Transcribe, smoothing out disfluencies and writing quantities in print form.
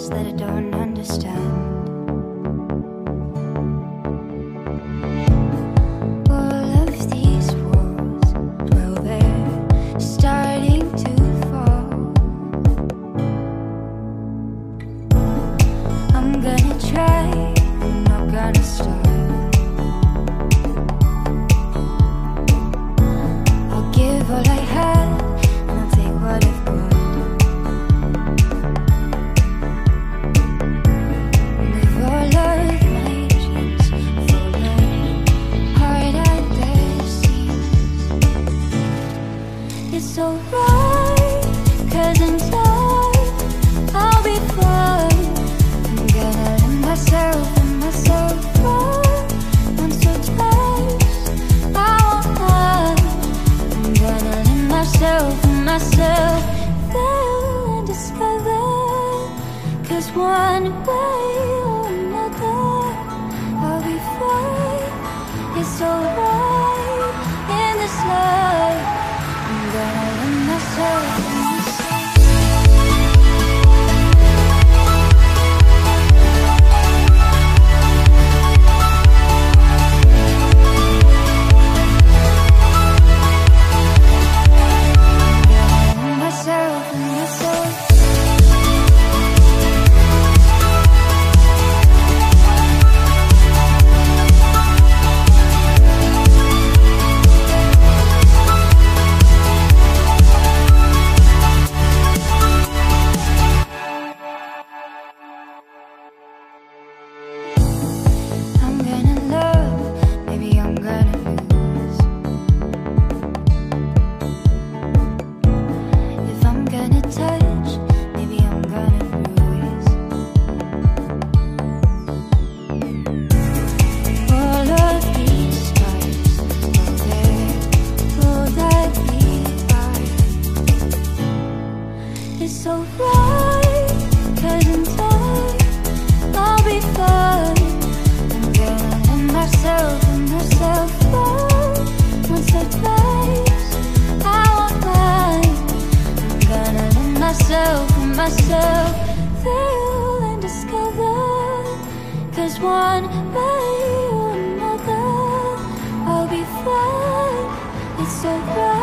that I don't understand. All of these walls, well, they're starting to fall. I'm gonna try, I'm not gonna stop. I'll give all I have, and I'll take what I've got. It's alright, 'cause in time I'll be fine. I'm gonna let myself run once or twice. I won't lie. I'm gonna let myself fail and discover. 'Cause one way or another I'll be fine. It's alright in this life. I'm gonna let myself it's alright, 'cause in time I'll be fine. I'm gonna let myself run once or twice. I won't lie. I'm gonna let myself fail and discover. 'Cause one way or another I'll be fine. It's alright.